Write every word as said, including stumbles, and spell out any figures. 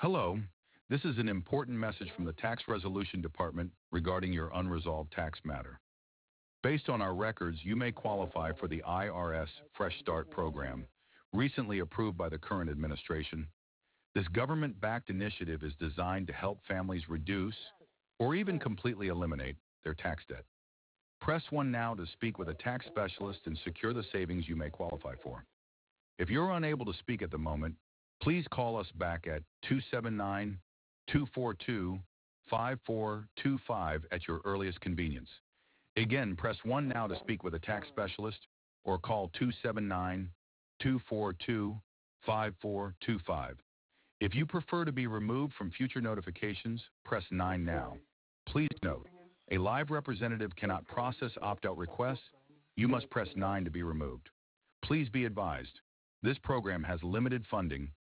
Hello. This is an important message from the Tax Resolution Department regarding your unresolved tax matter. Based on our records, you may qualify for the I R S Fresh Start program, recently approved by the current administration. This government-backed initiative is designed to help families reduce or even completely eliminate their tax debt. Press one now to speak with a tax specialist and secure the savings you may qualify for. If you're unable to speak at the moment, please call us back at two seven nine, two four two, five four two five at your earliest convenience. Again, press one now to speak with a tax specialist or call two seven nine, two four two, five four two five. If you prefer to be removed from future notifications, press nine now. Please note, a live representative cannot process opt-out requests. You must press nine to be removed. Please be advised, this program has limited funding